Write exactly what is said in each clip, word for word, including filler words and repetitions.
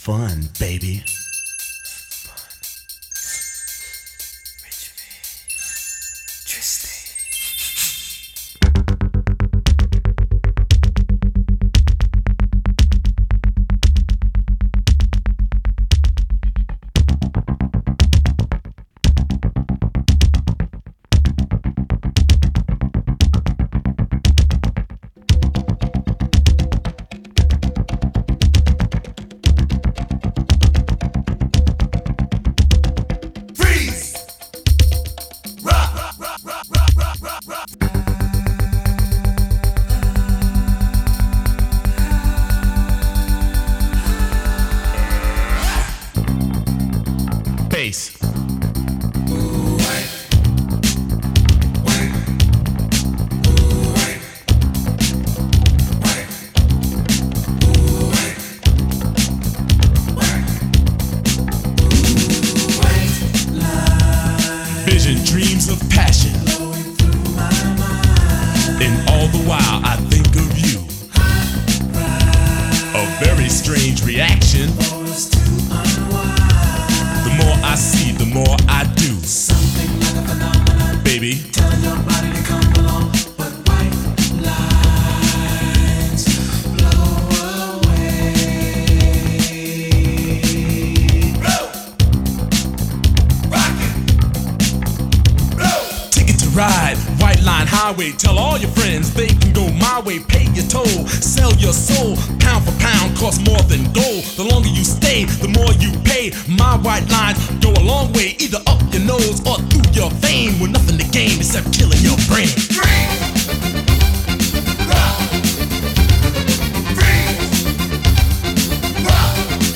fun, baby. Bass. Vision, dreams of passion, and all the while I think of you. A very strange reaction. The more I see, the more I do. Something like a phenomenon, baby. Telling your body to come along, but white lines blow away. Blow, rockin', blow. Ticket to ride, white line highway. Tell all your friends they can go my way. Pay your toll, sell your soul. Pound for pound, costs more than gold. The longer you stay, the more you pay. My white lines go a long way, either up your nose or through your vein, with nothing to gain except killing your brain. Freeze! Rock! Freeze! Rock!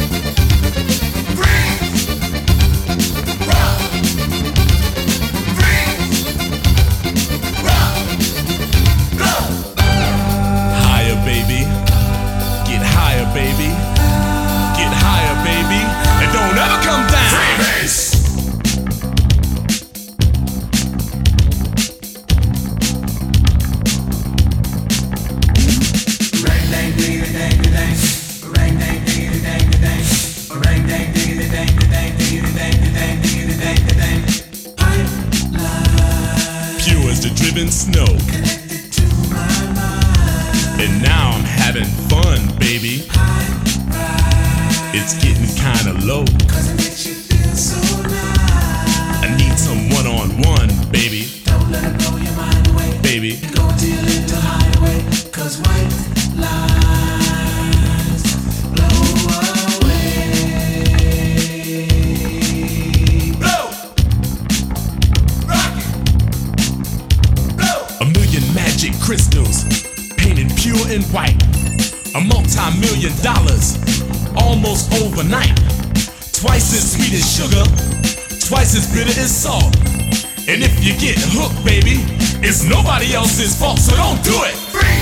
Freeze! Rock! Freeze! Rock! Go! Higher, baby. Get higher, baby. Get higher, baby. And don't ever come down. Freebase. Rang dang ding dang dang. Rang dang ding dang dang. Rang dang ding dang dang ding dang dang ding dang dang. Pipeline. Pure as the driven snow. Connected to my mind. And now I'm having fun, baby. It's getting kinda low. Cause it makes you feel so nice. I need some one-on-one, baby. Don't let it blow your mind away, baby. Go till you live the highway. Cause white lines blow away. Blow! Rock it! Blow! A million magic crystals, painted pure and white. A multi-million dollars, almost overnight. Twice as sweet as sugar, twice as bitter as salt. And if you get hooked, baby, it's nobody else's fault, so don't do it. Free!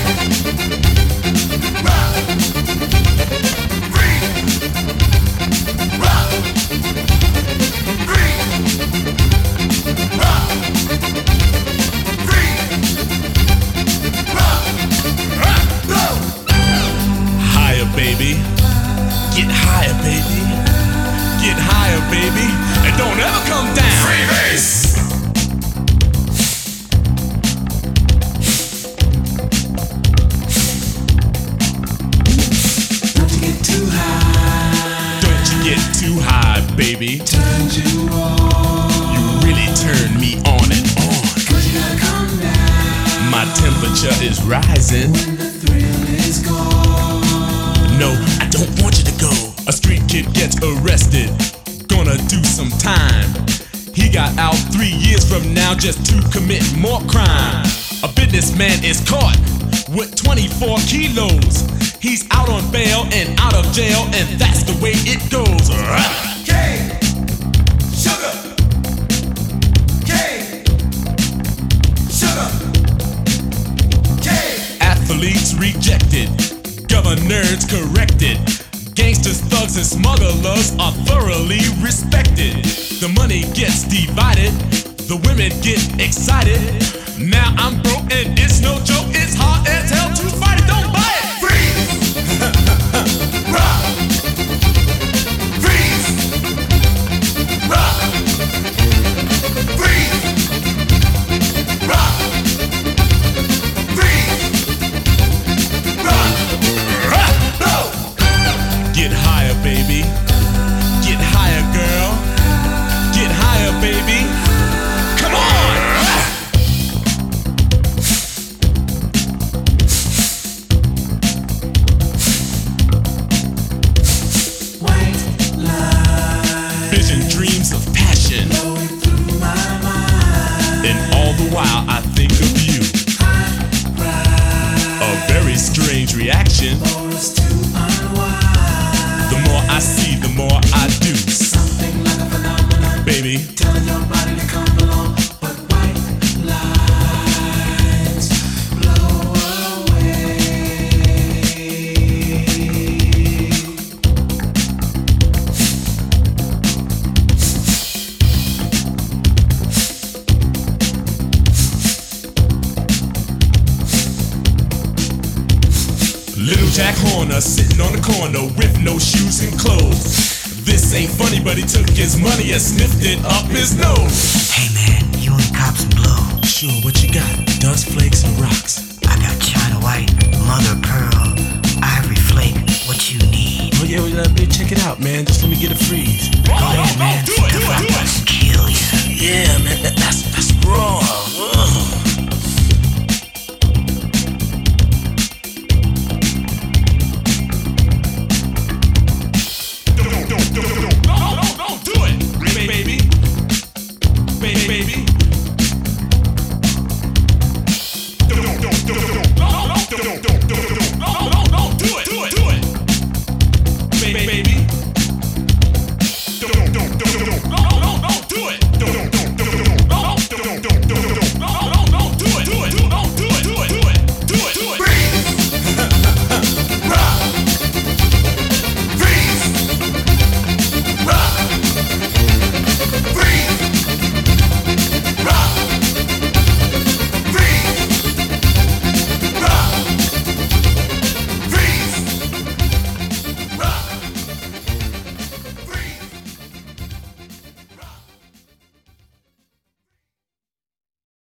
Rock! Free! Rock! Free! Rock! Free! Rock! Rock! Go! Higher, baby. Get higher, baby. Get higher, baby. And don't ever come down. Freebase. Don't you get too high. Don't you get too high, baby. Turn you on. You really turn me on and on. Cause you gotta come down. My temperature is rising. When the thrill is gone. No, I don't want you to go. A street kid gets arrested, gonna do some time. He got out three years from now just to commit more crime. A businessman is caught with twenty-four kilos. He's out on bail and out of jail, and that's the way it goes. Cane, sugar, cane, sugar, cane. Athletes rejected, governors corrected. Gangsters, thugs, and smugglers are thoroughly respected. The money gets divided, the women get excited. Now I'm broke and it's no joke, it's hard as hell to fight it, don't buy it! Freeze! Rock! higher, baby. Get higher, girl. Get higher, baby. Come on! White light. Vision, dreams of passion. Flowing through my mind. And all the while I think of you. A very strange reaction. For us to unwind. The more I see, the more I do. Something like a phenomenon, baby. Telling your body to come along, but white lines blow away. Little Jack Horner sitting on the corner with no shoes and clothes. This ain't funny, but he took his money and sniffed it up his nose. Hey man, you want to cop some blow? Sure, what you got? Dust flakes and rocks. I got China White, Mother Pearl, Ivory Flake. What you need? Oh yeah, well, uh, check it out, man. Just let me get a freeze. Go ahead, man. Do it, do it, do it. Kill you. Yeah, man, that, that's that's raw.